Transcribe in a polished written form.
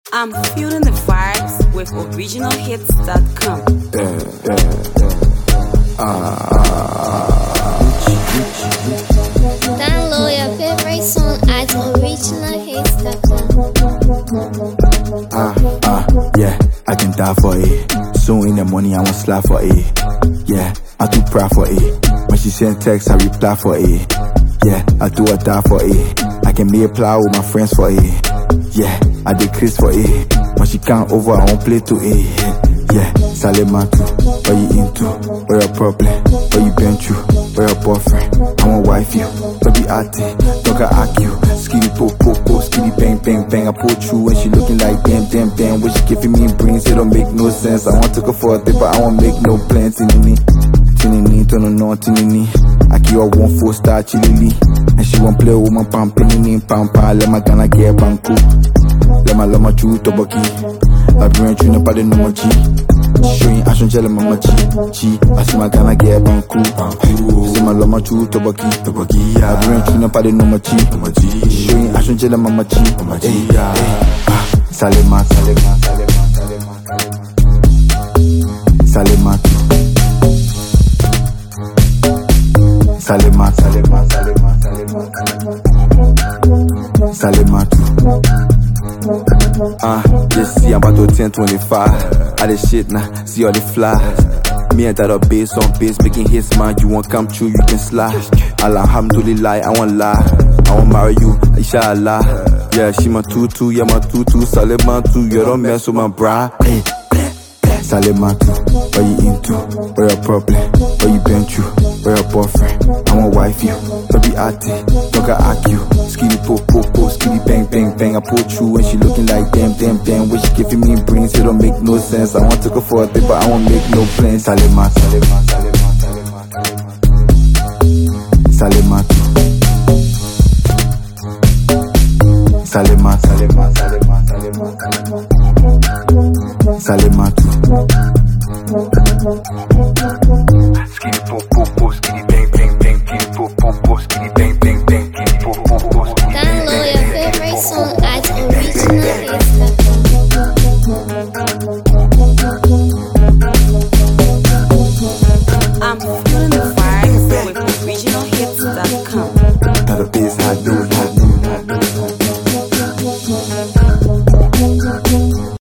I'm feeling the vibes with originalhits.com. Download your favorite song at originalhits.com. Yeah, I can die for it. Soon in the morning, I want slap for it. Yeah, I too proud for it. When she send text, I reply for it. Yeah, I do or die for it. I can be a plow with my friends for it. Yeah, I decrease for it. When she can't over, I won't play to it. Yeah, Salematu, what you into? What your problem? What you been through? What your boyfriend? I won't wife you. Don't be arty, don't get argue. Skitty po po po, skitty bang bang bang. I pull through and she looking like damn damn damn. What she giving me brains, it don't make no sense. I want to go for a dip, but I won't make no plans. Tinini, no tinini. I keep her 1 4-star chilili. And she won't play with my pam pinini pam pam. Let my gonna get banku. Let my chew toboki. La brain tune up the no G. Showing action jelly mama G. I see my gonna get banku. See my lama chew toboki. La brain tune up the no G. Showing action jelly mama G. Salema. Just see I'm about to 10-25. I the shit now, see all the flies. Me and that up bass on bass, making hits, man. You won't come true, you can slide. Alhamdulillah, I won't lie. I won't marry you, inshallah. Yeah, she my tutu, yeah my tutu. Salematu, you don't mess with my bra. Hey. Salematu, what you into? What your problem? What you been through? What your boyfriend? I won't wife you. Don't be arty, don't get argue. Skitty po po po, skitty bang bang bang. I pull through and she looking like damn damn damn. What she giving me brains, it don't make no sense. I want to go for a dip, but I won't make no plans. Salematu. Salematu.